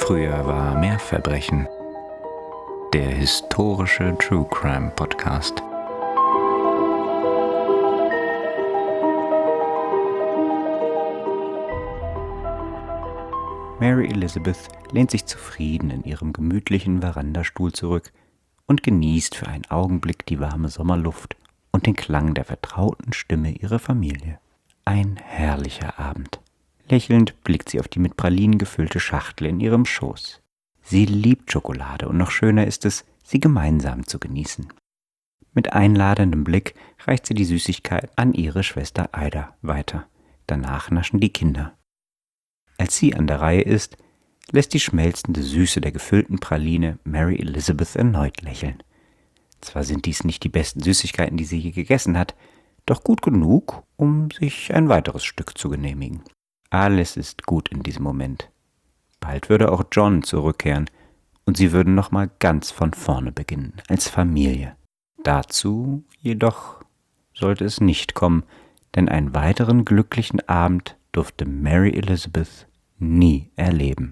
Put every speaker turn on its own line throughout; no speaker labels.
Früher war mehr Verbrechen. Der historische True Crime Podcast. Mary Elizabeth lehnt sich zufrieden in ihrem gemütlichen Verandastuhl zurück und genießt für einen Augenblick die warme Sommerluft und den Klang der vertrauten Stimme ihrer Familie. Ein herrlicher Abend. Lächelnd blickt sie auf die mit Pralinen gefüllte Schachtel in ihrem Schoß. Sie liebt Schokolade und noch schöner ist es, sie gemeinsam zu genießen. Mit einladendem Blick reicht sie die Süßigkeit an ihre Schwester Ida weiter. Danach naschen die Kinder. Als sie an der Reihe ist, lässt die schmelzende Süße der gefüllten Praline Mary Elizabeth erneut lächeln. Zwar sind dies nicht die besten Süßigkeiten, die sie je gegessen hat, doch gut genug, um sich ein weiteres Stück zu genehmigen. Alles ist gut in diesem Moment. Bald würde auch John zurückkehren und sie würden nochmal ganz von vorne beginnen, als Familie. Dazu jedoch sollte es nicht kommen, denn einen weiteren glücklichen Abend durfte Mary Elizabeth nie erleben.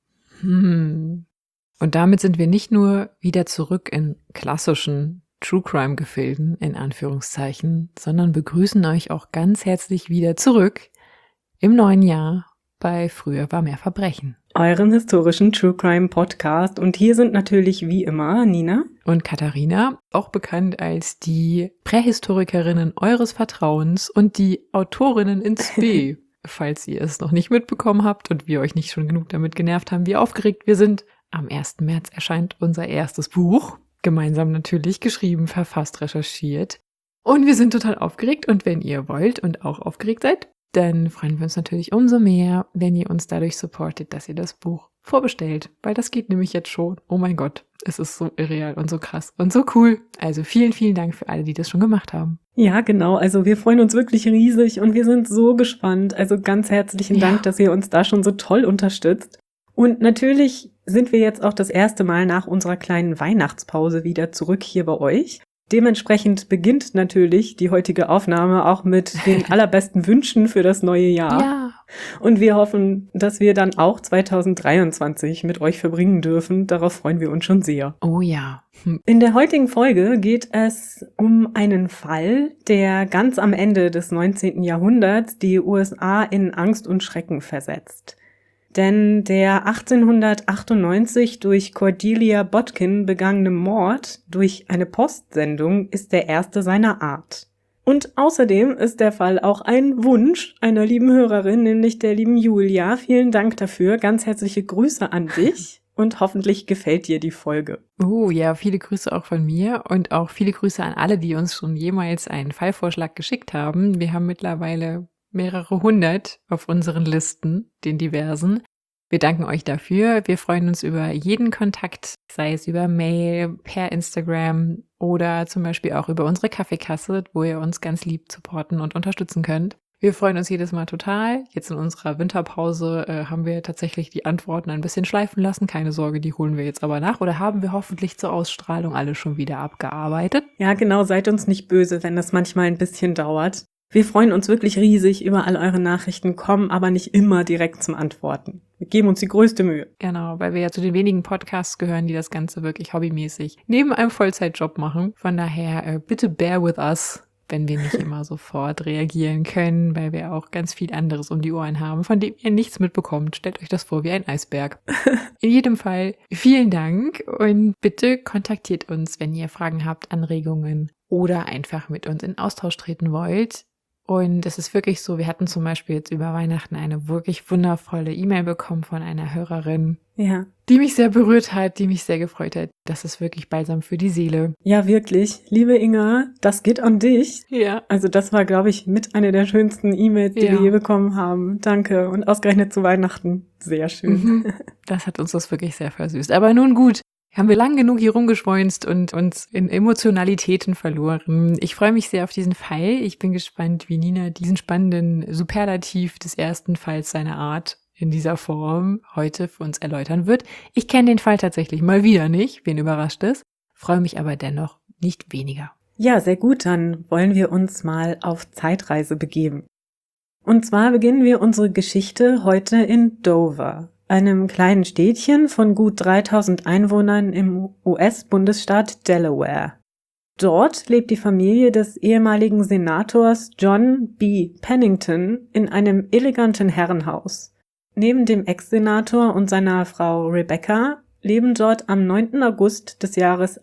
Und damit sind wir nicht nur wieder zurück in klassischen True-Crime-Gefilden, in Anführungszeichen, sondern begrüßen euch auch ganz herzlich wieder zurück im neuen Jahr bei Früher war mehr Verbrechen.
Euren historischen True Crime Podcast. Und hier sind natürlich wie immer Nina
und Katharina, auch bekannt als die Prähistorikerinnen eures Vertrauens und die Autorinnen ins B. Falls ihr es noch nicht mitbekommen habt und wir euch nicht schon genug damit genervt haben, wie aufgeregt wir sind. Am 1. März erscheint unser erstes Buch. Gemeinsam natürlich geschrieben, verfasst, recherchiert. Und wir sind total aufgeregt. Und wenn ihr wollt und auch aufgeregt seid, dann freuen wir uns natürlich umso mehr, wenn ihr uns dadurch supportet, dass ihr das Buch vorbestellt. Weil das geht nämlich jetzt schon. Oh mein Gott, es ist so irreal und so krass und so cool. Also vielen, vielen Dank für alle, die das schon gemacht haben.
Ja, genau. Also wir freuen uns wirklich riesig und wir sind so gespannt. Also ganz herzlichen Dank, dass ihr uns da schon so toll unterstützt. Und natürlich sind wir jetzt auch das erste Mal nach unserer kleinen Weihnachtspause wieder zurück hier bei euch. Dementsprechend beginnt natürlich die heutige Aufnahme auch mit den allerbesten Wünschen für das neue Jahr.
Ja.
Und wir hoffen, dass wir dann auch 2023 mit euch verbringen dürfen. Darauf freuen wir uns schon sehr.
Oh ja.
In der heutigen Folge geht es um einen Fall, der ganz am Ende des 19. Jahrhunderts die USA in Angst und Schrecken versetzt. Denn der 1898 durch Cordelia Botkin begangene Mord durch eine Postsendung ist der erste seiner Art. Und außerdem ist der Fall auch ein Wunsch einer lieben Hörerin, nämlich der lieben Julia. Vielen Dank dafür. Ganz herzliche Grüße an dich und hoffentlich gefällt dir die Folge.
Oh ja, viele Grüße auch von mir und auch viele Grüße an alle, die uns schon jemals einen Fallvorschlag geschickt haben. Wir haben mittlerweile mehrere hundert auf unseren Listen, den diversen. Wir danken euch dafür. Wir freuen uns über jeden Kontakt, sei es über Mail, per Instagram oder zum Beispiel auch über unsere Kaffeekasse, wo ihr uns ganz lieb supporten und unterstützen könnt. Wir freuen uns jedes Mal total. Jetzt in unserer Winterpause haben wir tatsächlich die Antworten ein bisschen schleifen lassen. Keine Sorge, die holen wir jetzt aber nach oder haben wir hoffentlich zur Ausstrahlung alle schon wieder abgearbeitet.
Ja, genau. Seid uns nicht böse, wenn das manchmal ein bisschen dauert. Wir freuen uns wirklich riesig über all eure Nachrichten, kommen aber nicht immer direkt zum Antworten. Wir geben uns die größte Mühe.
Genau, weil wir ja zu den wenigen Podcasts gehören, die das Ganze wirklich hobbymäßig neben einem Vollzeitjob machen. Von daher bitte bear with us, wenn wir nicht immer sofort reagieren können, weil wir auch ganz viel anderes um die Ohren haben, von dem ihr nichts mitbekommt. Stellt euch das vor wie ein Eisberg. In jedem Fall vielen Dank und bitte kontaktiert uns, wenn ihr Fragen habt, Anregungen oder einfach mit uns in Austausch treten wollt. Und es ist wirklich so, wir hatten zum Beispiel jetzt über Weihnachten eine wirklich wundervolle E-Mail bekommen von einer Hörerin, die mich sehr berührt hat, die mich sehr gefreut hat. Das ist wirklich balsam für die Seele.
Ja, wirklich. Liebe Inga, das geht an dich.
Ja.
Also das war, glaube ich, mit einer der schönsten E-Mails, die wir je bekommen haben. Danke. Und ausgerechnet zu Weihnachten. Sehr schön.
Das hat uns das wirklich sehr versüßt. Aber nun gut. Haben wir lang genug hier rumgeschweunzt und uns in Emotionalitäten verloren. Ich freue mich sehr auf diesen Fall. Ich bin gespannt, wie Nina diesen spannenden Superlativ des ersten Falls seiner Art in dieser Form heute für uns erläutern wird. Ich kenne den Fall tatsächlich mal wieder nicht, wen überrascht es, freue mich aber dennoch nicht weniger.
Ja, sehr gut, dann wollen wir uns mal auf Zeitreise begeben. Und zwar beginnen wir unsere Geschichte heute in Dover. einem kleinen Städtchen von gut 3000 Einwohnern im US-Bundesstaat Delaware. Dort lebt die Familie des ehemaligen Senators John B. Pennington in einem eleganten Herrenhaus. Neben dem Ex-Senator und seiner Frau Rebecca leben dort am 9. August des Jahres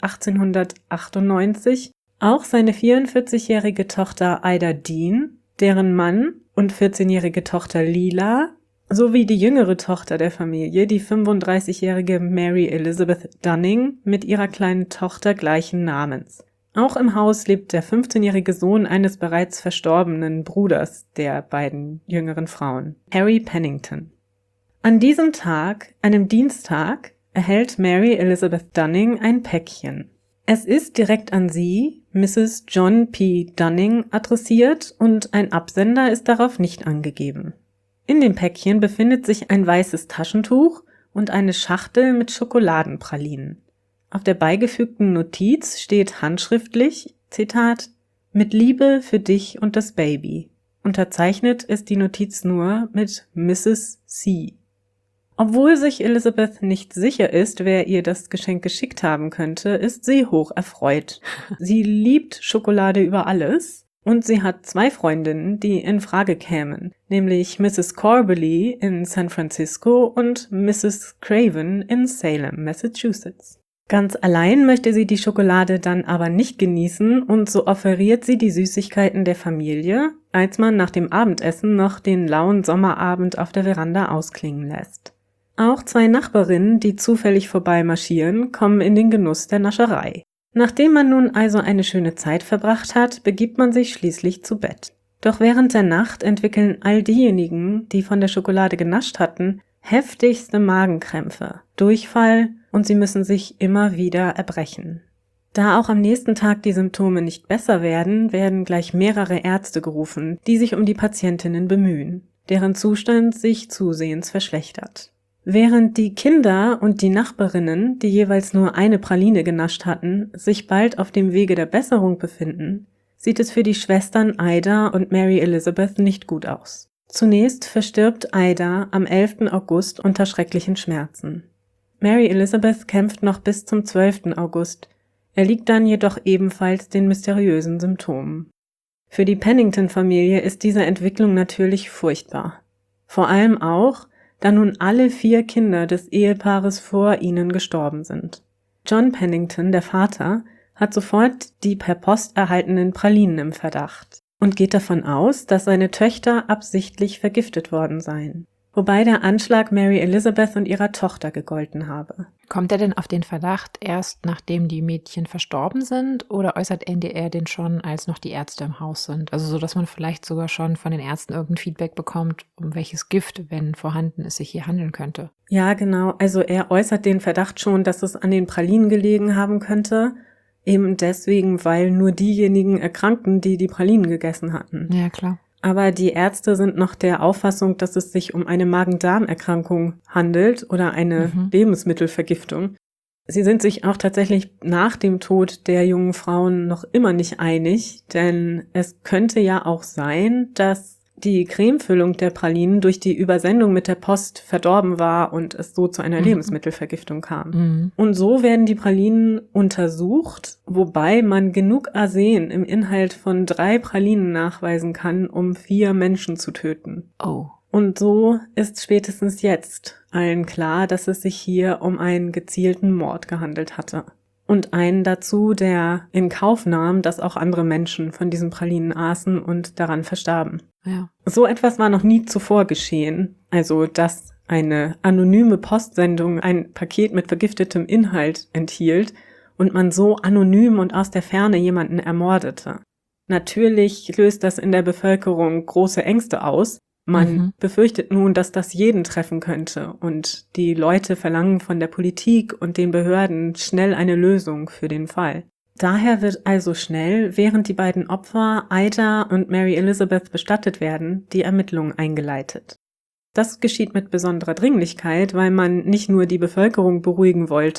1898 auch seine 44-jährige Tochter Ida Dean, deren Mann und 14-jährige Tochter Lila, sowie die jüngere Tochter der Familie, die 35-jährige Mary Elizabeth Dunning mit ihrer kleinen Tochter gleichen Namens. Auch im Haus lebt der 15-jährige Sohn eines bereits verstorbenen Bruders der beiden jüngeren Frauen, Harry Pennington. An diesem Tag, einem Dienstag, erhält Mary Elizabeth Dunning ein Päckchen. Es ist direkt an sie, Mrs. John P. Dunning, adressiert und ein Absender ist darauf nicht angegeben. In dem Päckchen befindet sich ein weißes Taschentuch und eine Schachtel mit Schokoladenpralinen. Auf der beigefügten Notiz steht handschriftlich, Zitat, »Mit Liebe für dich und das Baby«. Unterzeichnet ist die Notiz nur mit Mrs. C. Obwohl sich Elizabeth nicht sicher ist, wer ihr das Geschenk geschickt haben könnte, ist sie hoch erfreut. Sie liebt Schokolade über alles und sie hat 2 Freundinnen, die in Frage kämen, nämlich Mrs. Corbally in San Francisco und Mrs. Craven in Salem, Massachusetts. Ganz allein möchte sie die Schokolade dann aber nicht genießen und so offeriert sie die Süßigkeiten der Familie, als man nach dem Abendessen noch den lauen Sommerabend auf der Veranda ausklingen lässt. Auch 2 Nachbarinnen, die zufällig vorbeimarschieren, kommen in den Genuss der Nascherei. Nachdem man nun also eine schöne Zeit verbracht hat, begibt man sich schließlich zu Bett. Doch während der Nacht entwickeln all diejenigen, die von der Schokolade genascht hatten, heftigste Magenkrämpfe, Durchfall und sie müssen sich immer wieder erbrechen. Da auch am nächsten Tag die Symptome nicht besser werden, werden gleich mehrere Ärzte gerufen, die sich um die Patientinnen bemühen, deren Zustand sich zusehends verschlechtert. Während die Kinder und die Nachbarinnen, die jeweils nur eine Praline genascht hatten, sich bald auf dem Wege der Besserung befinden, sieht es für die Schwestern Ida und Mary Elizabeth nicht gut aus. Zunächst verstirbt Ida am 11. August unter schrecklichen Schmerzen. Mary Elizabeth kämpft noch bis zum 12. August, erliegt dann jedoch ebenfalls den mysteriösen Symptomen. Für die Pennington-Familie ist diese Entwicklung natürlich furchtbar. Vor allem auch, da nun alle 4 Kinder des Ehepaares vor ihnen gestorben sind. John Pennington, der Vater, hat sofort die per Post erhaltenen Pralinen im Verdacht und geht davon aus, dass seine Töchter absichtlich vergiftet worden seien, wobei der Anschlag Mary Elizabeth und ihrer Tochter gegolten habe.
Kommt er denn auf den Verdacht erst, nachdem die Mädchen verstorben sind, oder äußert NDR den schon, als noch die Ärzte im Haus sind? Also so, dass man vielleicht sogar schon von den Ärzten irgendein Feedback bekommt, um welches Gift, wenn vorhanden, es sich hier handeln könnte.
Ja, genau. Also er äußert den Verdacht schon, dass es an den Pralinen gelegen haben könnte. Eben deswegen, weil nur diejenigen erkrankten, die die Pralinen gegessen hatten.
Ja, klar.
Aber die Ärzte sind noch der Auffassung, dass es sich um eine Magen-Darm-Erkrankung handelt oder eine Lebensmittelvergiftung. Sie sind sich auch tatsächlich nach dem Tod der jungen Frauen noch immer nicht einig, denn es könnte ja auch sein, dass die Cremefüllung der Pralinen durch die Übersendung mit der Post verdorben war und es so zu einer Lebensmittelvergiftung kam. Und so werden die Pralinen untersucht, wobei man genug Arsen im Inhalt von 3 Pralinen nachweisen kann, um 4 Menschen zu töten.
Oh.
Und so ist spätestens jetzt allen klar, dass es sich hier um einen gezielten Mord gehandelt hatte. Und einen dazu, der in Kauf nahm, dass auch andere Menschen von diesen Pralinen aßen und daran verstarben.
Ja.
So etwas war noch nie zuvor geschehen. Also, dass eine anonyme Postsendung ein Paket mit vergiftetem Inhalt enthielt und man so anonym und aus der Ferne jemanden ermordete. Natürlich löst das in der Bevölkerung große Ängste aus. Man befürchtet nun, dass das jeden treffen könnte und die Leute verlangen von der Politik und den Behörden schnell eine Lösung für den Fall. Daher wird also schnell, während die beiden Opfer Ida und Mary Elizabeth bestattet werden, die Ermittlung eingeleitet. Das geschieht mit besonderer Dringlichkeit, weil man nicht nur die Bevölkerung beruhigen wollte,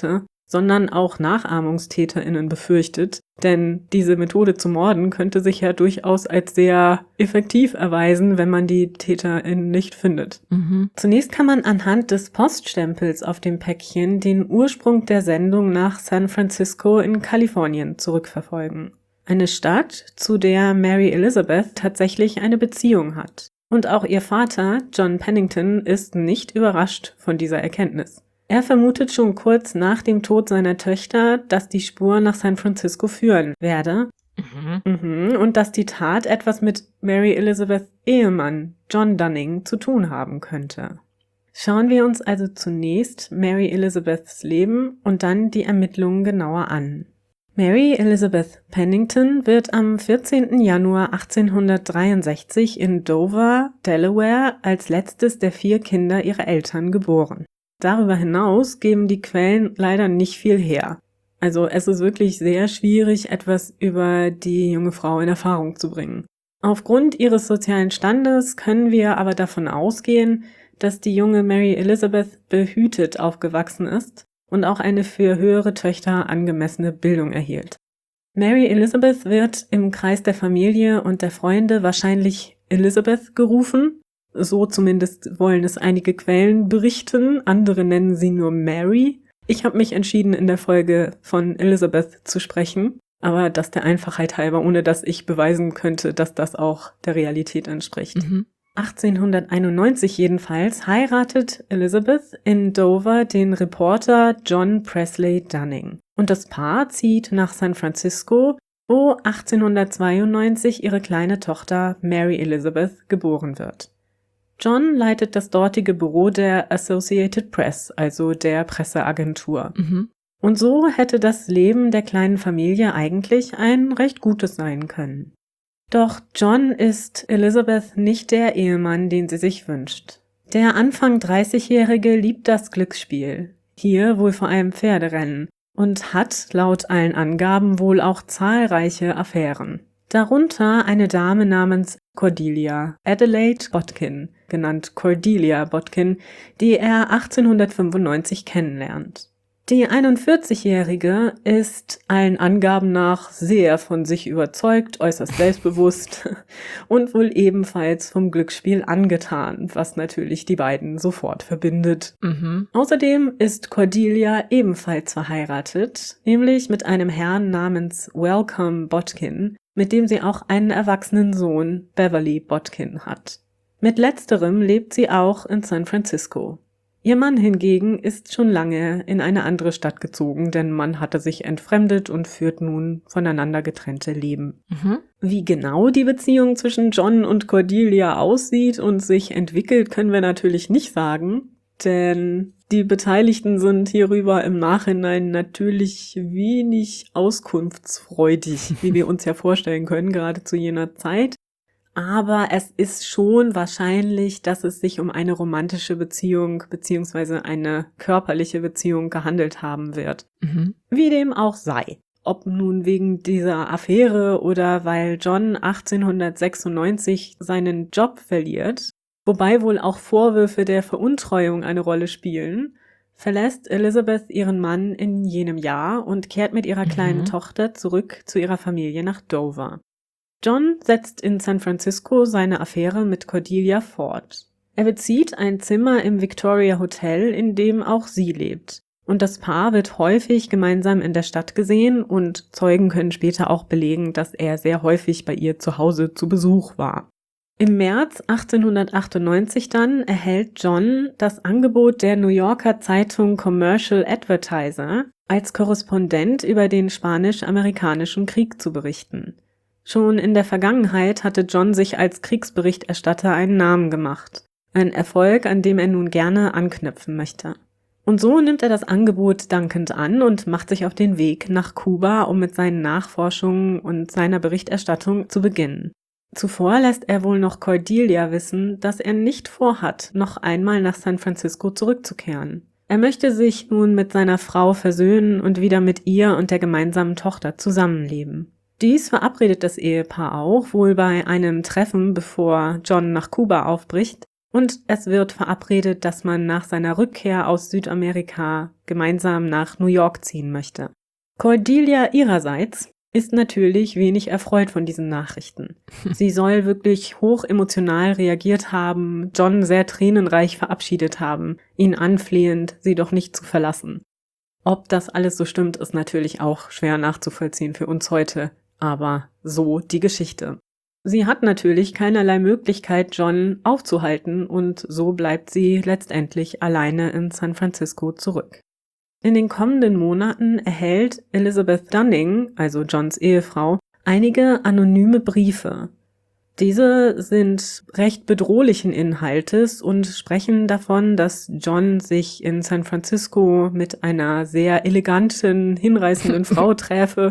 sondern auch NachahmungstäterInnen befürchtet, denn diese Methode zu morden könnte sich ja durchaus als sehr effektiv erweisen, wenn man die TäterInnen nicht findet. Zunächst kann man anhand des Poststempels auf dem Päckchen den Ursprung der Sendung nach San Francisco in Kalifornien zurückverfolgen. Eine Stadt, zu der Mary Elizabeth tatsächlich eine Beziehung hat. Und auch ihr Vater, John Pennington, ist nicht überrascht von dieser Erkenntnis. Er vermutet schon kurz nach dem Tod seiner Töchter, dass die Spur nach San Francisco führen werde. Und dass die Tat etwas mit Mary Elizabeths Ehemann, John Dunning, zu tun haben könnte. Schauen wir uns also zunächst Mary Elizabeths Leben und dann die Ermittlungen genauer an. Mary Elizabeth Pennington wird am 14. Januar 1863 in Dover, Delaware, als letztes der 4 Kinder ihrer Eltern geboren. Darüber hinaus geben die Quellen leider nicht viel her. Also es ist wirklich sehr schwierig, etwas über die junge Frau in Erfahrung zu bringen. Aufgrund ihres sozialen Standes können wir aber davon ausgehen, dass die junge Mary Elizabeth behütet aufgewachsen ist und auch eine für höhere Töchter angemessene Bildung erhielt. Mary Elizabeth wird im Kreis der Familie und der Freunde wahrscheinlich Elizabeth gerufen. So zumindest wollen es einige Quellen berichten, andere nennen sie nur Mary. Ich habe mich entschieden, in der Folge von Elizabeth zu sprechen, aber das der Einfachheit halber, ohne dass ich beweisen könnte, dass das auch der Realität entspricht. 1891 jedenfalls heiratet Elizabeth in Dover den Reporter John Presley Dunning. Und das Paar zieht nach San Francisco, wo 1892 ihre kleine Tochter Mary Elizabeth geboren wird. John leitet das dortige Büro der Associated Press, also der Presseagentur. Und so hätte das Leben der kleinen Familie eigentlich ein recht gutes sein können. Doch John ist Elizabeth nicht der Ehemann, den sie sich wünscht. Der Anfang 30-Jährige liebt das Glücksspiel, hier wohl vor allem Pferderennen, und hat laut allen Angaben wohl auch zahlreiche Affären. Darunter eine Dame namens Cordelia Adelaide Botkin, genannt Cordelia Botkin, die er 1895 kennenlernt. Die 41-Jährige ist allen Angaben nach sehr von sich überzeugt, äußerst selbstbewusst und wohl ebenfalls vom Glücksspiel angetan, was natürlich die beiden sofort verbindet. Außerdem ist Cordelia ebenfalls verheiratet, nämlich mit einem Herrn namens Welcome Botkin, mit dem sie auch einen erwachsenen Sohn, Beverly Botkin, hat. Mit letzterem lebt sie auch in San Francisco. Ihr Mann hingegen ist schon lange in eine andere Stadt gezogen, denn man hatte sich entfremdet und führt nun voneinander getrennte Leben. Wie genau die Beziehung zwischen John und Cordelia aussieht und sich entwickelt, können wir natürlich nicht sagen, denn die Beteiligten sind hierüber im Nachhinein natürlich wenig auskunftsfreudig, wie wir uns ja vorstellen können, gerade zu jener Zeit. Aber es ist schon wahrscheinlich, dass es sich um eine romantische Beziehung bzw. eine körperliche Beziehung gehandelt haben wird. Wie dem auch sei. Ob nun wegen dieser Affäre oder weil John 1896 seinen Job verliert, wobei wohl auch Vorwürfe der Veruntreuung eine Rolle spielen, verlässt Elizabeth ihren Mann in jenem Jahr und kehrt mit ihrer kleinen Tochter zurück zu ihrer Familie nach Dover. John setzt in San Francisco seine Affäre mit Cordelia fort. Er bezieht ein Zimmer im Victoria Hotel, in dem auch sie lebt. Und das Paar wird häufig gemeinsam in der Stadt gesehen und Zeugen können später auch belegen, dass er sehr häufig bei ihr zu Hause zu Besuch war. Im März 1898 dann erhält John das Angebot der New Yorker Zeitung Commercial Advertiser, als Korrespondent über den Spanisch-Amerikanischen Krieg zu berichten. Schon in der Vergangenheit hatte John sich als Kriegsberichterstatter einen Namen gemacht. Ein Erfolg, an dem er nun gerne anknüpfen möchte. Und so nimmt er das Angebot dankend an und macht sich auf den Weg nach Kuba, um mit seinen Nachforschungen und seiner Berichterstattung zu beginnen. Zuvor lässt er wohl noch Cordelia wissen, dass er nicht vorhat, noch einmal nach San Francisco zurückzukehren. Er möchte sich nun mit seiner Frau versöhnen und wieder mit ihr und der gemeinsamen Tochter zusammenleben. Dies verabredet das Ehepaar auch, wohl bei einem Treffen, bevor John nach Kuba aufbricht, und es wird verabredet, dass man nach seiner Rückkehr aus Südamerika gemeinsam nach New York ziehen möchte. Cordelia ihrerseits ist natürlich wenig erfreut von diesen Nachrichten. Sie soll wirklich hoch emotional reagiert haben, John sehr tränenreich verabschiedet haben, ihn anflehend, sie doch nicht zu verlassen. Ob das alles so stimmt, ist natürlich auch schwer nachzuvollziehen für uns heute, aber so die Geschichte. Sie hat natürlich keinerlei Möglichkeit, John aufzuhalten, und so bleibt sie letztendlich alleine in San Francisco zurück. In den kommenden Monaten erhält Elizabeth Dunning, also Johns Ehefrau, einige anonyme Briefe. Diese sind recht bedrohlichen Inhaltes und sprechen davon, dass John sich in San Francisco mit einer sehr eleganten, hinreißenden Frau träfe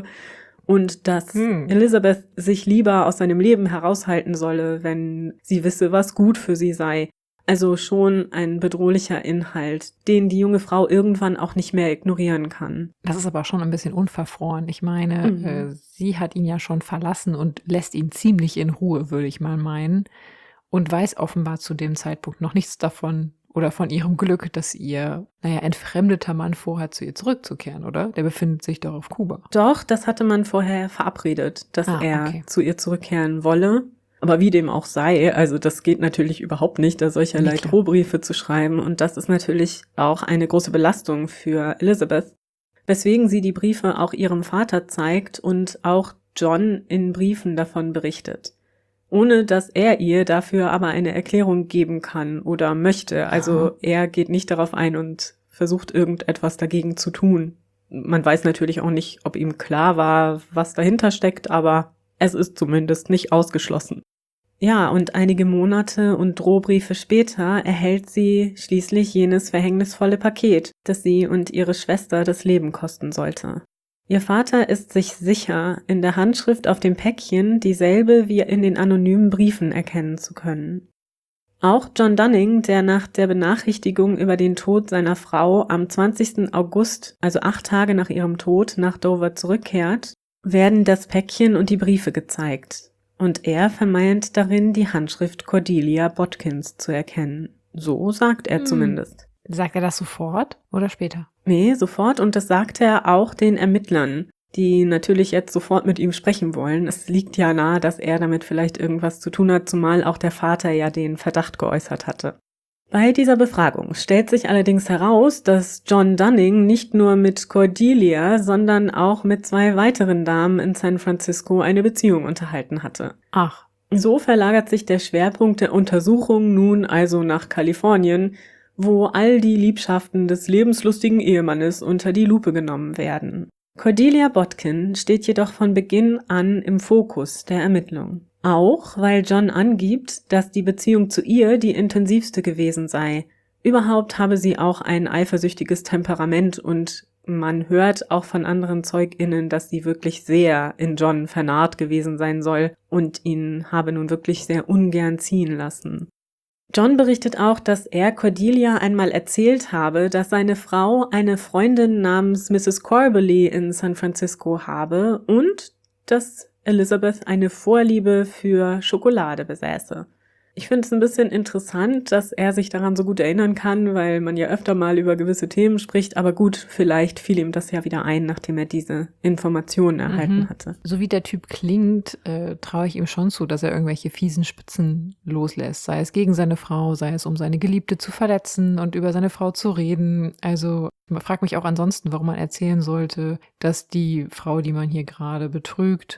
und dass Elizabeth sich lieber aus seinem Leben heraushalten solle, wenn sie wisse, was gut für sie sei. Also schon ein bedrohlicher Inhalt, den die junge Frau irgendwann auch nicht mehr ignorieren kann.
Das ist aber schon ein bisschen unverfroren. Ich meine, sie hat ihn ja schon verlassen und lässt ihn ziemlich in Ruhe, würde ich mal meinen. Und weiß offenbar zu dem Zeitpunkt noch nichts davon oder von ihrem Glück, dass ihr, entfremdeter Mann vorhat, zu ihr zurückzukehren, oder? Der befindet sich doch auf Kuba.
Doch, das hatte man vorher verabredet, dass er zu ihr zurückkehren wolle. Aber wie dem auch sei, also das geht natürlich überhaupt nicht, da solcherlei Drohbriefe zu schreiben. Und das ist natürlich auch eine große Belastung für Elizabeth, weswegen sie die Briefe auch ihrem Vater zeigt und auch John in Briefen davon berichtet. Ohne dass er ihr dafür aber eine Erklärung geben kann oder möchte. Also er geht nicht darauf ein und versucht irgendetwas dagegen zu tun. Man weiß natürlich auch nicht, ob ihm klar war, was dahinter steckt, aber es ist zumindest nicht ausgeschlossen. Ja, und einige Monate und Drohbriefe später erhält sie schließlich jenes verhängnisvolle Paket, das sie und ihre Schwester das Leben kosten sollte. Ihr Vater ist sich sicher, in der Handschrift auf dem Päckchen dieselbe wie in den anonymen Briefen erkennen zu können. Auch John Dunning, der nach der Benachrichtigung über den Tod seiner Frau am 20. August, also 8 Tage nach ihrem Tod, nach Dover zurückkehrt, werden das Päckchen und die Briefe gezeigt. Und er vermeint darin, die Handschrift Cordelia Bodkins zu erkennen. So sagt er zumindest.
Sagt er das sofort oder später?
Nee, sofort. Und das sagt er auch den Ermittlern, die natürlich jetzt sofort mit ihm sprechen wollen. Es liegt ja nahe, dass er damit vielleicht irgendwas zu tun hat, zumal auch der Vater ja den Verdacht geäußert hatte. Bei dieser Befragung stellt sich allerdings heraus, dass John Dunning nicht nur mit Cordelia, sondern auch mit 2 weiteren Damen in San Francisco eine Beziehung unterhalten hatte.
Ach.
So verlagert sich der Schwerpunkt der Untersuchung nun also nach Kalifornien, wo all die Liebschaften des lebenslustigen Ehemannes unter die Lupe genommen werden. Cordelia Bodkin steht jedoch von Beginn an im Fokus der Ermittlung. Auch weil John angibt, dass die Beziehung zu ihr die intensivste gewesen sei. Überhaupt habe sie auch ein eifersüchtiges Temperament und man hört auch von anderen ZeugInnen, dass sie wirklich sehr in John vernarrt gewesen sein soll und ihn habe nun wirklich sehr ungern ziehen lassen. John berichtet auch, dass er Cordelia einmal erzählt habe, dass seine Frau eine Freundin namens Mrs. Corbally in San Francisco habe und dass Elizabeth eine Vorliebe für Schokolade besäße. Ich finde es ein bisschen interessant, dass er sich daran so gut erinnern kann, weil man ja öfter mal über gewisse Themen spricht, aber gut, vielleicht fiel ihm das ja wieder ein, nachdem er diese Informationen erhalten hatte.
So wie der Typ klingt, traue ich ihm schon zu, dass er irgendwelche fiesen Spitzen loslässt, sei es gegen seine Frau, sei es um seine Geliebte zu verletzen und über seine Frau zu reden. Also ich frage mich auch ansonsten, warum man erzählen sollte, dass die Frau, die man hier gerade betrügt,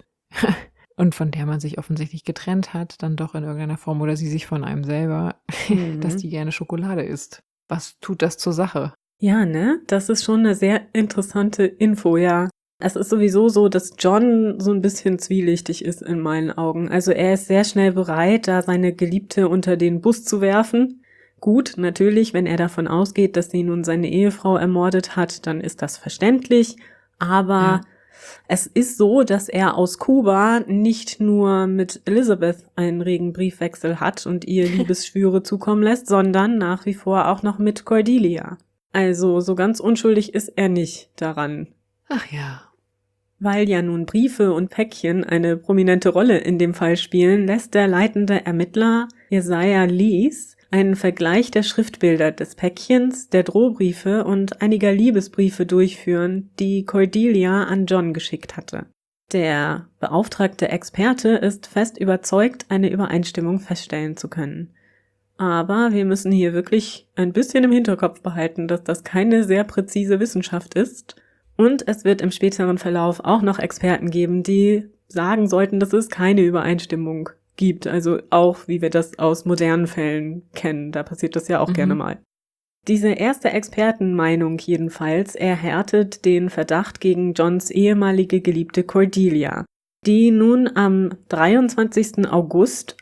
und von der man sich offensichtlich getrennt hat, dann doch in irgendeiner Form oder sie sich von einem selber, dass die gerne Schokolade isst. Was tut das zur Sache?
Ja, ne? Das ist schon eine sehr interessante Info, ja. Es ist sowieso so, dass John so ein bisschen zwielichtig ist in meinen Augen. Also er ist sehr schnell bereit, da seine Geliebte unter den Bus zu werfen. Gut, natürlich, wenn er davon ausgeht, dass sie nun seine Ehefrau ermordet hat, dann ist das verständlich. Aber es ist so, dass er aus Kuba nicht nur mit Elizabeth einen regen Briefwechsel hat und ihr Liebesschwüre zukommen lässt, sondern nach wie vor auch noch mit Cordelia. Also so ganz unschuldig ist er nicht daran.
Ach ja.
Weil ja nun Briefe und Päckchen eine prominente Rolle in dem Fall spielen, lässt der leitende Ermittler Josiah Lees einen Vergleich der Schriftbilder des Päckchens, der Drohbriefe und einiger Liebesbriefe durchführen, die Cordelia an John geschickt hatte. Der beauftragte Experte ist fest überzeugt, eine Übereinstimmung feststellen zu können. Aber wir müssen hier wirklich ein bisschen im Hinterkopf behalten, dass das keine sehr präzise Wissenschaft ist. Und es wird im späteren Verlauf auch noch Experten geben, die sagen sollten, dass es keine Übereinstimmung gibt. Also auch, wie wir das aus modernen Fällen kennen. Da passiert das ja auch gerne mal. Diese erste Expertenmeinung jedenfalls erhärtet den Verdacht gegen Johns ehemalige Geliebte Cordelia, die nun am 23. August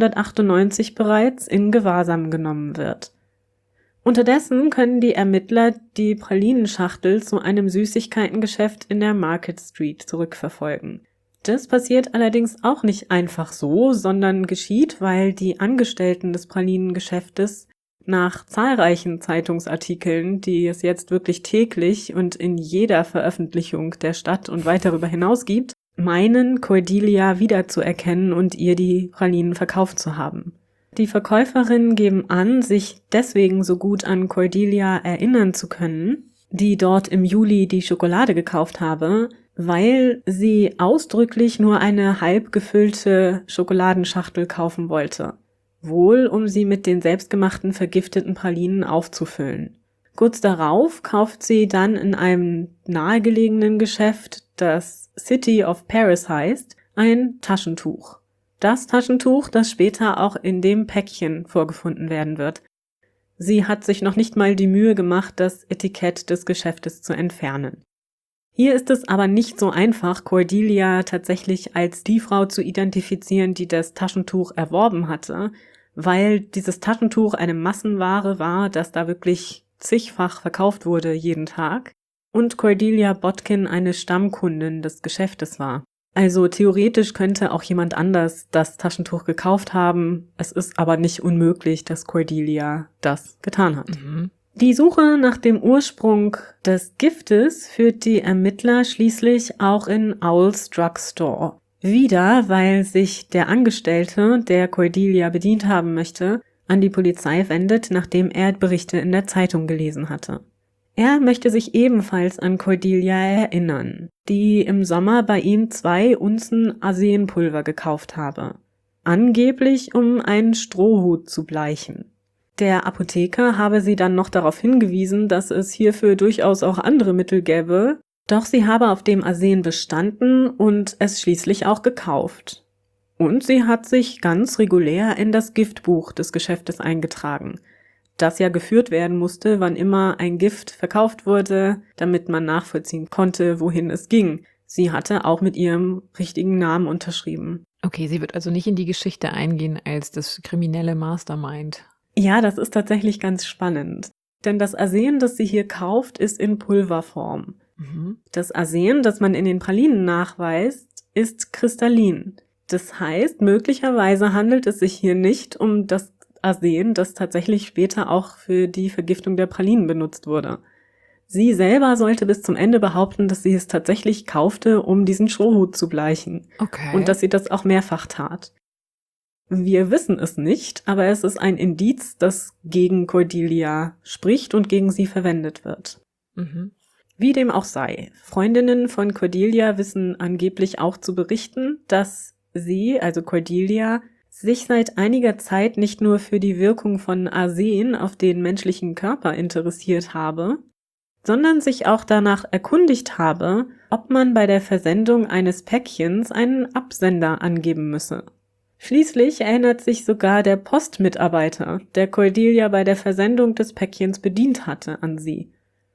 1898 bereits in Gewahrsam genommen wird. Unterdessen können die Ermittler die Pralinenschachtel zu einem Süßigkeitengeschäft in der Market Street zurückverfolgen. Das passiert allerdings auch nicht einfach so, sondern geschieht, weil die Angestellten des Pralinengeschäftes nach zahlreichen Zeitungsartikeln, die es jetzt wirklich täglich und in jeder Veröffentlichung der Stadt und weit darüber hinaus gibt, meinen, Cordelia wiederzuerkennen und ihr die Pralinen verkauft zu haben. Die Verkäuferinnen geben an, sich deswegen so gut an Cordelia erinnern zu können, die dort im Juli die Schokolade gekauft habe, weil sie ausdrücklich nur eine halb gefüllte Schokoladenschachtel kaufen wollte. Wohl, um sie mit den selbstgemachten vergifteten Pralinen aufzufüllen. Kurz darauf kauft sie dann in einem nahegelegenen Geschäft, das City of Paris heißt, ein Taschentuch. Das Taschentuch, das später auch in dem Päckchen vorgefunden werden wird. Sie hat sich noch nicht mal die Mühe gemacht, das Etikett des Geschäftes zu entfernen. Hier ist es aber nicht so einfach, Cordelia tatsächlich als die Frau zu identifizieren, die das Taschentuch erworben hatte, weil dieses Taschentuch eine Massenware war, das da wirklich zigfach verkauft wurde jeden Tag und Cordelia Botkin eine Stammkundin des Geschäftes war. Also theoretisch könnte auch jemand anders das Taschentuch gekauft haben, es ist aber nicht unmöglich, dass Cordelia das getan hat. Die Suche nach dem Ursprung des Giftes führt die Ermittler schließlich auch in Owl's Drugstore. Wieder, weil sich der Angestellte, der Cordelia bedient haben möchte, an die Polizei wendet, nachdem er Berichte in der Zeitung gelesen hatte. Er möchte sich ebenfalls an Cordelia erinnern, die im Sommer bei ihm 2 Unzen Arsenpulver gekauft habe. Angeblich, um einen Strohhut zu bleichen. Der Apotheker habe sie dann noch darauf hingewiesen, dass es hierfür durchaus auch andere Mittel gäbe, doch sie habe auf dem Arsen bestanden und es schließlich auch gekauft. Und sie hat sich ganz regulär in das Giftbuch des Geschäftes eingetragen, das ja geführt werden musste, wann immer ein Gift verkauft wurde, damit man nachvollziehen konnte, wohin es ging. Sie hatte auch mit ihrem richtigen Namen unterschrieben.
Okay, sie wird also nicht in die Geschichte eingehen als das kriminelle Mastermind.
Ja, das ist tatsächlich ganz spannend. Denn das Arsen, das sie hier kauft, ist in Pulverform. Das Arsen, das man in den Pralinen nachweist, ist kristallin. Das heißt, möglicherweise handelt es sich hier nicht um das Arsen, das tatsächlich später auch für die Vergiftung der Pralinen benutzt wurde. Sie selber sollte bis zum Ende behaupten, dass sie es tatsächlich kaufte, um diesen Strohhut zu bleichen.
Okay.
Und dass sie das auch mehrfach tat. Wir wissen es nicht, aber es ist ein Indiz, das gegen Cordelia spricht und gegen sie verwendet wird. Wie dem auch sei, Freundinnen von Cordelia wissen angeblich auch zu berichten, dass sie, also Cordelia, sich seit einiger Zeit nicht nur für die Wirkung von Arsen auf den menschlichen Körper interessiert habe, sondern sich auch danach erkundigt habe, ob man bei der Versendung eines Päckchens einen Absender angeben müsse. Schließlich erinnert sich sogar der Postmitarbeiter, der Cordelia bei der Versendung des Päckchens bedient hatte, an sie.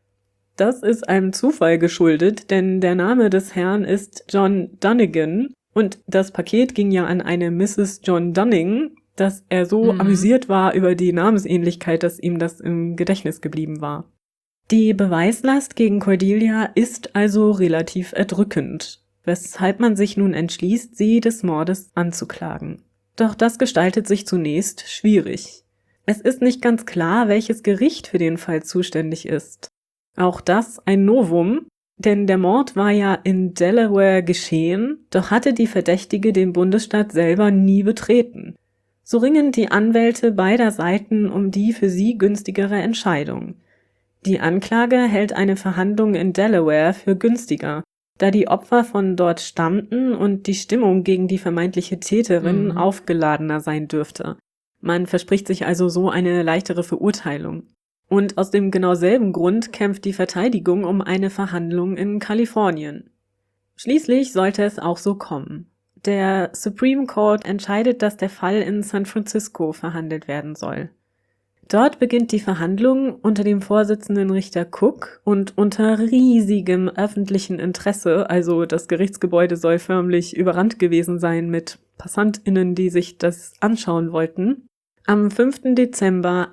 Das ist einem Zufall geschuldet, denn der Name des Herrn ist John Dunnigan und das Paket ging ja an eine Mrs. John Dunning, dass er so amüsiert war über die Namensähnlichkeit, dass ihm das im Gedächtnis geblieben war. Die Beweislast gegen Cordelia ist also relativ erdrückend, weshalb man sich nun entschließt, sie des Mordes anzuklagen. Doch das gestaltet sich zunächst schwierig. Es ist nicht ganz klar, welches Gericht für den Fall zuständig ist. Auch das ein Novum, denn der Mord war ja in Delaware geschehen, doch hatte die Verdächtige den Bundesstaat selber nie betreten. So ringen die Anwälte beider Seiten um die für sie günstigere Entscheidung. Die Anklage hält eine Verhandlung in Delaware für günstiger, da die Opfer von dort stammten und die Stimmung gegen die vermeintliche Täterin aufgeladener sein dürfte. Man verspricht sich also so eine leichtere Verurteilung. Und aus dem genau selben Grund kämpft die Verteidigung um eine Verhandlung in Kalifornien. Schließlich sollte es auch so kommen. Der Supreme Court entscheidet, dass der Fall in San Francisco verhandelt werden soll. Dort beginnt die Verhandlung unter dem Vorsitzenden Richter Cook und unter riesigem öffentlichen Interesse, also das Gerichtsgebäude soll förmlich überrannt gewesen sein mit PassantInnen, die sich das anschauen wollten, am 5. Dezember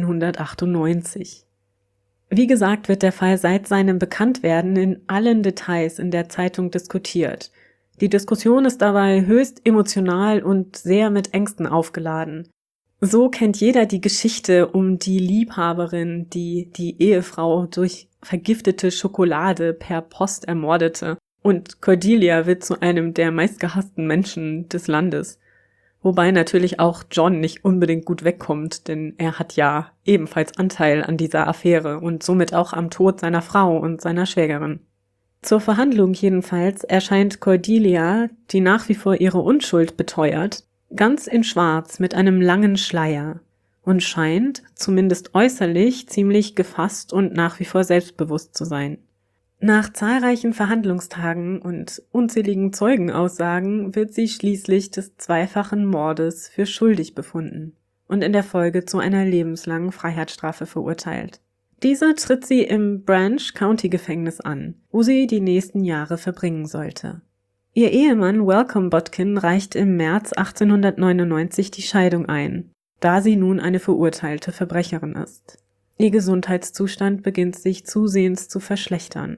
1898. Wie gesagt, wird der Fall seit seinem Bekanntwerden in allen Details in der Zeitung diskutiert. Die Diskussion ist dabei höchst emotional und sehr mit Ängsten aufgeladen. So kennt jeder die Geschichte um die Liebhaberin, die die Ehefrau durch vergiftete Schokolade per Post ermordete. Und Cordelia wird zu einem der meistgehassten Menschen des Landes. Wobei natürlich auch John nicht unbedingt gut wegkommt, denn er hat ja ebenfalls Anteil an dieser Affäre und somit auch am Tod seiner Frau und seiner Schwägerin. Zur Verhandlung jedenfalls erscheint Cordelia, die nach wie vor ihre Unschuld beteuert, ganz in Schwarz mit einem langen Schleier und scheint, zumindest äußerlich, ziemlich gefasst und nach wie vor selbstbewusst zu sein. Nach zahlreichen Verhandlungstagen und unzähligen Zeugenaussagen wird sie schließlich des zweifachen Mordes für schuldig befunden und in der Folge zu einer lebenslangen Freiheitsstrafe verurteilt. Diese tritt sie im Branch County Gefängnis an, wo sie die nächsten Jahre verbringen sollte. Ihr Ehemann Welcome Botkin reicht im März 1899 die Scheidung ein, da sie nun eine verurteilte Verbrecherin ist. Ihr Gesundheitszustand beginnt sich zusehends zu verschlechtern.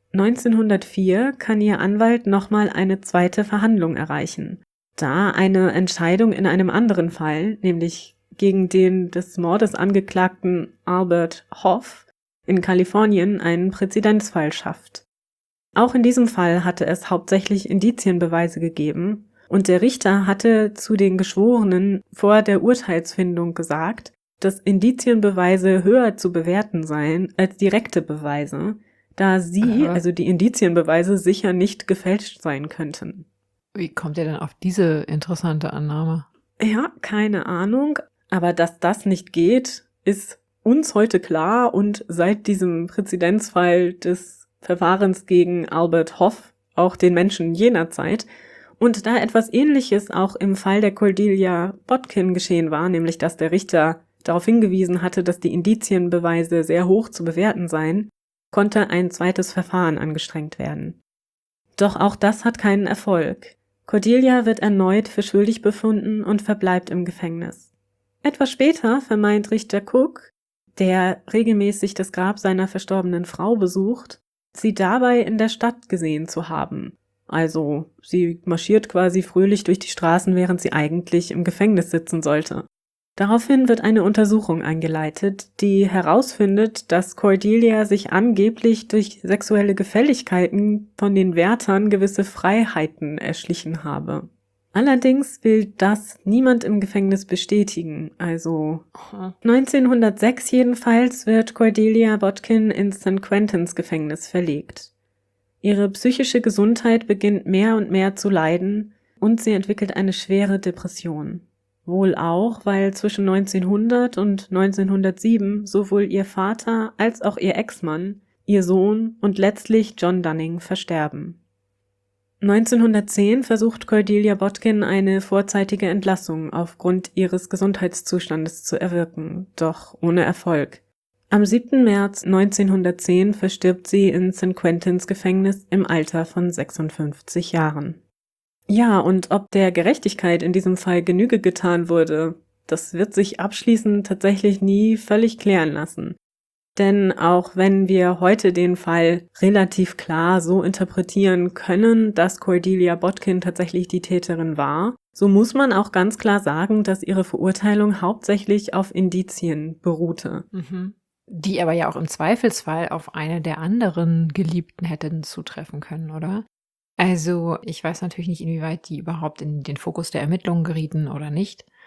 1904 kann ihr Anwalt nochmal eine zweite Verhandlung erreichen, da eine Entscheidung in einem anderen Fall, nämlich gegen den des Mordes angeklagten Albert Hoff in Kalifornien, einen Präzedenzfall schafft. Auch in diesem Fall hatte es hauptsächlich Indizienbeweise gegeben und der Richter hatte zu den Geschworenen vor der Urteilsfindung gesagt, dass Indizienbeweise höher zu bewerten seien als direkte Beweise, da sie, also die Indizienbeweise, sicher nicht gefälscht sein könnten.
Wie kommt ihr denn auf diese interessante Annahme?
Ja, keine Ahnung, aber dass das nicht geht, ist uns heute klar und seit diesem Präzedenzfall des Verfahrens gegen Albert Hoff auch den Menschen jener Zeit. Und da etwas Ähnliches auch im Fall der Cordelia Botkin geschehen war, nämlich dass der Richter darauf hingewiesen hatte, dass die Indizienbeweise sehr hoch zu bewerten seien, konnte ein zweites Verfahren angestrengt werden. Doch auch das hat keinen Erfolg. Cordelia wird erneut für schuldig befunden und verbleibt im Gefängnis. Etwas später vermeint Richter Cook, der regelmäßig das Grab seiner verstorbenen Frau besucht, sie dabei in der Stadt gesehen zu haben. Also, sie marschiert quasi fröhlich durch die Straßen, während sie eigentlich im Gefängnis sitzen sollte. Daraufhin wird eine Untersuchung eingeleitet, die herausfindet, dass Cordelia sich angeblich durch sexuelle Gefälligkeiten von den Wärtern gewisse Freiheiten erschlichen habe. Allerdings will das niemand im Gefängnis bestätigen, also 1906 jedenfalls wird Cordelia Botkin ins St. Quentins Gefängnis verlegt. Ihre psychische Gesundheit beginnt mehr und mehr zu leiden und sie entwickelt eine schwere Depression. Wohl auch, weil zwischen 1900 und 1907 sowohl ihr Vater als auch ihr Ex-Mann, ihr Sohn und letztlich John Dunning versterben. 1910 versucht Cordelia Botkin eine vorzeitige Entlassung aufgrund ihres Gesundheitszustandes zu erwirken, doch ohne Erfolg. Am 7. März 1910 verstirbt sie in St. Quentins Gefängnis im Alter von 56 Jahren. Ja, und ob der Gerechtigkeit in diesem Fall Genüge getan wurde, das wird sich abschließend tatsächlich nie völlig klären lassen. Denn auch wenn wir heute den Fall relativ klar so interpretieren können, dass Cordelia Botkin tatsächlich die Täterin war, so muss man auch ganz klar sagen, dass ihre Verurteilung hauptsächlich auf Indizien beruhte.
Die aber ja auch im Zweifelsfall auf eine der anderen Geliebten hätten zutreffen können, oder? Also ich weiß natürlich nicht, inwieweit die überhaupt in den Fokus der Ermittlungen gerieten oder nicht.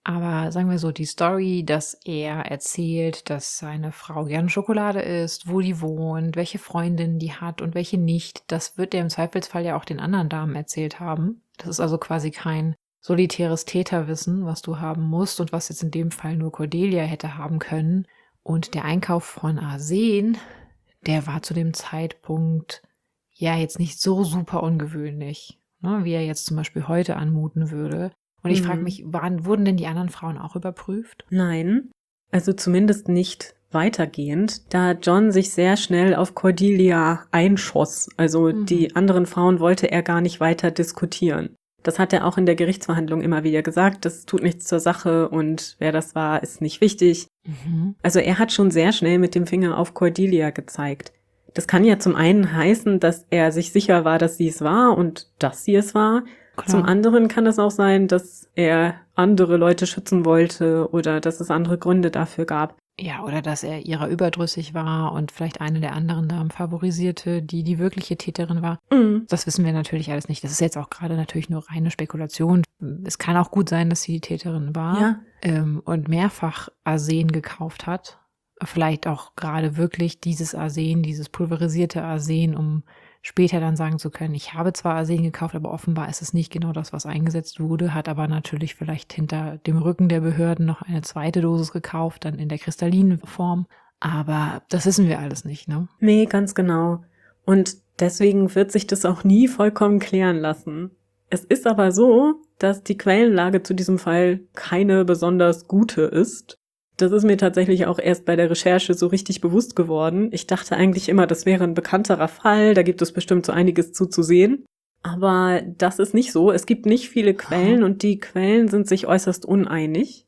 Aber sagen wir so, die Story, dass er erzählt, dass seine Frau gerne Schokolade isst, wo die wohnt, welche Freundinnen die hat und welche nicht, das wird er im Zweifelsfall ja auch den anderen Damen erzählt haben. Das ist also quasi kein solitäres Täterwissen, was du haben musst und was jetzt in dem Fall nur Cordelia hätte haben können. Und der Einkauf von Arsen, der war zu dem Zeitpunkt ja jetzt nicht so super ungewöhnlich, ne, wie er jetzt zum Beispiel heute anmuten würde. Und ich frage mich, wurden denn die anderen Frauen auch überprüft?
Nein, also zumindest nicht weitergehend, da John sich sehr schnell auf Cordelia einschoss. Also die anderen Frauen wollte er gar nicht weiter diskutieren. Das hat er auch in der Gerichtsverhandlung immer wieder gesagt, das tut nichts zur Sache und wer das war, ist nicht wichtig. Also er hat schon sehr schnell mit dem Finger auf Cordelia gezeigt. Das kann ja zum einen heißen, dass er sich sicher war, dass sie es war und dass sie es war. Klar. Zum anderen kann es auch sein, dass er andere Leute schützen wollte oder dass es andere Gründe dafür gab.
Ja, oder dass er ihrer überdrüssig war und vielleicht eine der anderen Damen favorisierte, die die wirkliche Täterin war. Das wissen wir natürlich alles nicht. Das ist jetzt auch gerade natürlich nur reine Spekulation. Es kann auch gut sein, dass sie die Täterin war und mehrfach Arsen gekauft hat. Vielleicht auch gerade wirklich dieses Arsen, dieses pulverisierte Arsen, um später dann sagen zu können, ich habe zwar Arsen gekauft, aber offenbar ist es nicht genau das, was eingesetzt wurde, hat aber natürlich vielleicht hinter dem Rücken der Behörden noch eine zweite Dosis gekauft, dann in der kristallinen Form. Aber das wissen wir alles nicht, ne?
Nee, ganz genau. Und deswegen wird sich das auch nie vollkommen klären lassen. Es ist aber so, dass die Quellenlage zu diesem Fall keine besonders gute ist. Das ist mir tatsächlich auch erst bei der Recherche so richtig bewusst geworden. Ich dachte eigentlich immer, das wäre ein bekannterer Fall, da gibt es bestimmt so einiges zu sehen. Aber das ist nicht so. Es gibt nicht viele Quellen und die Quellen sind sich äußerst uneinig.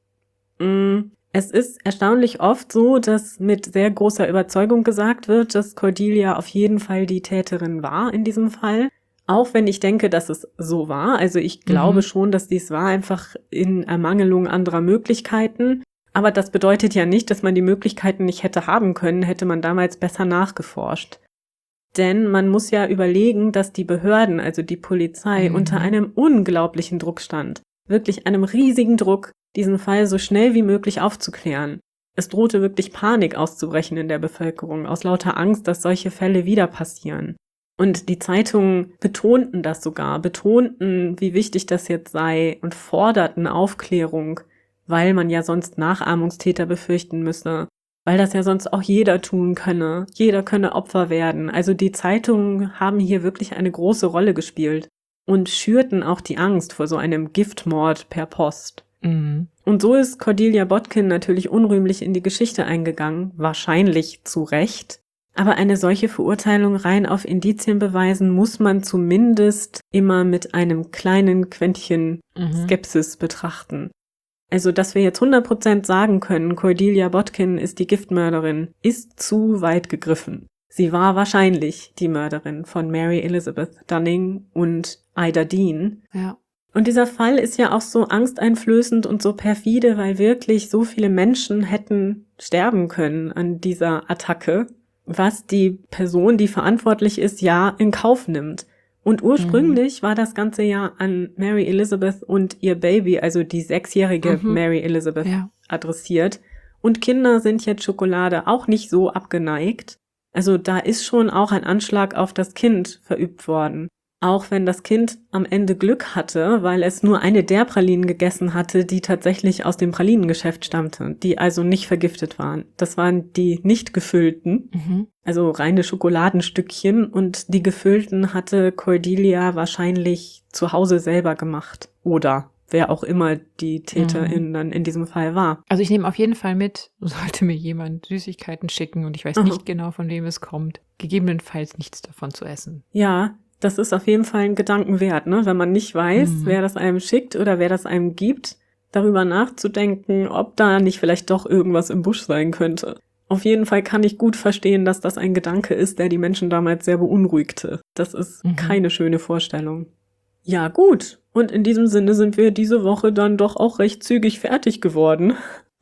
Es ist erstaunlich oft so, dass mit sehr großer Überzeugung gesagt wird, dass Cordelia auf jeden Fall die Täterin war in diesem Fall. Auch wenn ich denke, dass es so war. Also ich glaube schon, dass dies war, einfach in Ermangelung anderer Möglichkeiten. Aber das bedeutet ja nicht, dass man die Möglichkeiten nicht hätte haben können, hätte man damals besser nachgeforscht. Denn man muss ja überlegen, dass die Behörden, also die Polizei, unter einem unglaublichen Druck stand. Wirklich einem riesigen Druck, diesen Fall so schnell wie möglich aufzuklären. Es drohte wirklich Panik auszubrechen in der Bevölkerung, aus lauter Angst, dass solche Fälle wieder passieren. Und die Zeitungen betonten das sogar, betonten, wie wichtig das jetzt sei und forderten Aufklärung, weil man ja sonst Nachahmungstäter befürchten müsse, weil das ja sonst auch jeder tun könne, jeder könne Opfer werden. Also die Zeitungen haben hier wirklich eine große Rolle gespielt und schürten auch die Angst vor so einem Giftmord per Post. Und so ist Cordelia Botkin natürlich unrühmlich in die Geschichte eingegangen, wahrscheinlich zu Recht. Aber eine solche Verurteilung rein auf Indizien beweisen muss man zumindest immer mit einem kleinen Quäntchen Skepsis betrachten. Also, dass wir jetzt 100% sagen können, Cordelia Botkin ist die Giftmörderin, ist zu weit gegriffen. Sie war wahrscheinlich die Mörderin von Mary Elizabeth Dunning und Ida Dean.
Ja.
Und dieser Fall ist ja auch so angsteinflößend und so perfide, weil wirklich so viele Menschen hätten sterben können an dieser Attacke, was die Person, die verantwortlich ist, ja in Kauf nimmt. Und ursprünglich war das Ganze ja an Mary Elizabeth und ihr Baby, also die 6-jährige Mary Elizabeth, adressiert. Und Kinder sind jetzt Schokolade auch nicht so abgeneigt. Also da ist schon auch ein Anschlag auf das Kind verübt worden. Auch wenn das Kind am Ende Glück hatte, weil es nur eine der Pralinen gegessen hatte, die tatsächlich aus dem Pralinengeschäft stammte, die also nicht vergiftet waren. Das waren die nicht gefüllten, also reine Schokoladenstückchen, und die gefüllten hatte Cordelia wahrscheinlich zu Hause selber gemacht. Oder wer auch immer die Täterin dann in diesem Fall war.
Also ich nehme auf jeden Fall mit, sollte mir jemand Süßigkeiten schicken und ich weiß nicht genau, von wem es kommt, gegebenenfalls nichts davon zu essen.
Ja, das ist auf jeden Fall ein Gedanken wert, ne? Wenn man nicht weiß, wer das einem schickt oder wer das einem gibt, darüber nachzudenken, ob da nicht vielleicht doch irgendwas im Busch sein könnte. Auf jeden Fall kann ich gut verstehen, dass das ein Gedanke ist, der die Menschen damals sehr beunruhigte. Das ist keine schöne Vorstellung. Ja, gut. Und in diesem Sinne sind wir diese Woche dann doch auch recht zügig fertig geworden.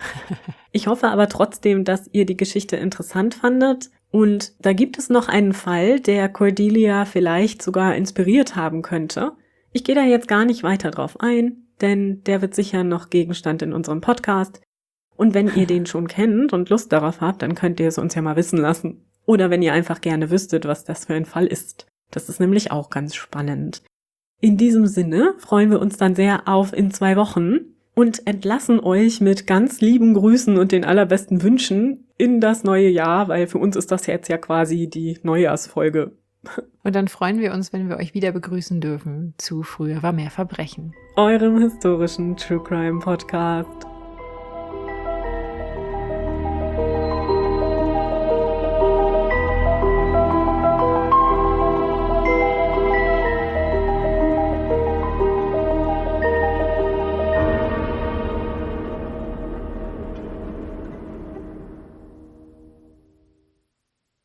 Ich hoffe aber trotzdem, dass ihr die Geschichte interessant fandet. Und da gibt es noch einen Fall, der Cordelia vielleicht sogar inspiriert haben könnte. Ich gehe da jetzt gar nicht weiter drauf ein. denn der wird sicher noch Gegenstand in unserem Podcast. Und wenn ihr den schon kennt und Lust darauf habt, dann könnt ihr es uns ja mal wissen lassen. Oder wenn ihr einfach gerne wüsstet, was das für ein Fall ist. Das ist nämlich auch ganz spannend. In diesem Sinne freuen wir uns dann sehr auf in 2 Wochen und entlassen euch mit ganz lieben Grüßen und den allerbesten Wünschen in das neue Jahr, weil für uns ist das jetzt ja quasi die Neujahrsfolge.
Und dann freuen wir uns, wenn wir euch wieder begrüßen dürfen zu Früher war mehr Verbrechen.
Eurem historischen True Crime Podcast.